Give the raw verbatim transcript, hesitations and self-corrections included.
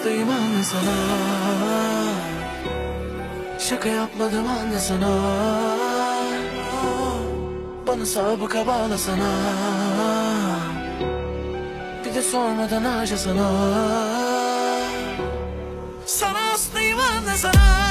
hastayım anne sana. Şaka yapmadım anne sana. Bana sabıka bağlasana. Bir de sormadan harca sana. Sana hastayım anne sana.